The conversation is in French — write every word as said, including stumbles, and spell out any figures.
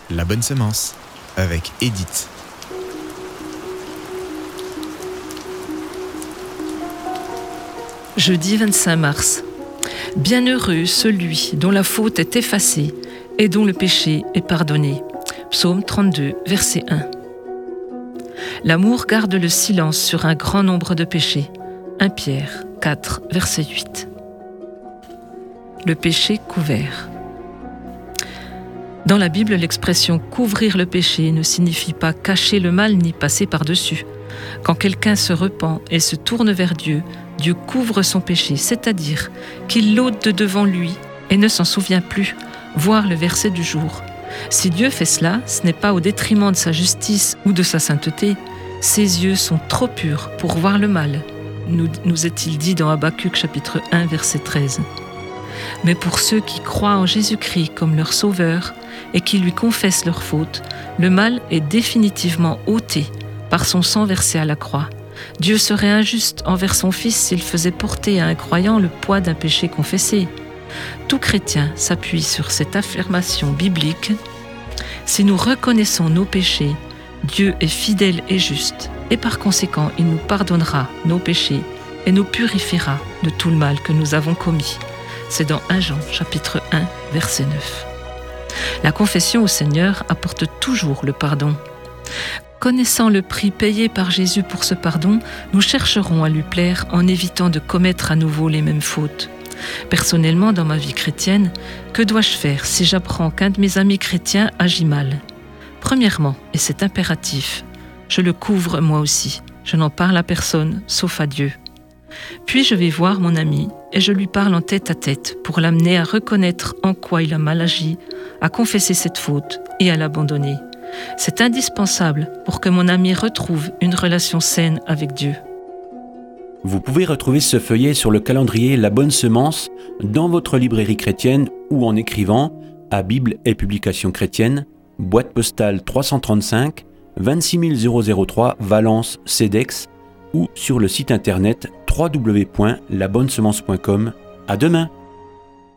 La bonne semence, avec Edith. Jeudi vingt-cinq mars. Bienheureux celui dont la faute est effacée et dont le péché est pardonné. Psaume trente-deux, verset un. L'amour garde le silence sur un grand nombre de péchés. premier Pierre quatre, verset huit. Le péché couvert. Dans la Bible, l'expression « couvrir le péché » ne signifie pas cacher le mal ni passer par-dessus. Quand quelqu'un se repent et se tourne vers Dieu, Dieu couvre son péché, c'est-à-dire qu'il l'ôte de devant lui et ne s'en souvient plus, voir le verset du jour. Si Dieu fait cela, ce n'est pas au détriment de sa justice ou de sa sainteté. Ses yeux sont trop purs pour voir le mal, nous, nous est-il dit dans Habacuc chapitre un, verset treize. Mais pour ceux qui croient en Jésus-Christ comme leur sauveur et qui lui confessent leurs fautes, le mal est définitivement ôté par son sang versé à la croix. Dieu serait injuste envers son Fils s'il faisait porter à un croyant le poids d'un péché confessé. Tout chrétien s'appuie sur cette affirmation biblique. Si nous reconnaissons nos péchés, Dieu est fidèle et juste, et par conséquent, il nous pardonnera nos péchés et nous purifiera de tout le mal que nous avons commis. C'est dans premier Jean, chapitre un, verset neuf. La confession au Seigneur apporte toujours le pardon. Connaissant le prix payé par Jésus pour ce pardon, nous chercherons à lui plaire en évitant de commettre à nouveau les mêmes fautes. Personnellement, dans ma vie chrétienne, que dois-je faire si j'apprends qu'un de mes amis chrétiens agit mal ? Premièrement, et c'est impératif, je le couvre moi aussi. Je n'en parle à personne, sauf à Dieu. Puis je vais voir mon ami et je lui parle en tête à tête pour l'amener à reconnaître en quoi il a mal agi, à confesser cette faute et à l'abandonner. C'est indispensable pour que mon ami retrouve une relation saine avec Dieu. Vous pouvez retrouver ce feuillet sur le calendrier La Bonne Semence dans votre librairie chrétienne ou en écrivant à Bible et Publications Chrétiennes, boîte postale trois cent trente-cinq, vingt-six mille trois, Valence, Cedex, ou sur le site internet w w w point la bonne semence point com. À demain!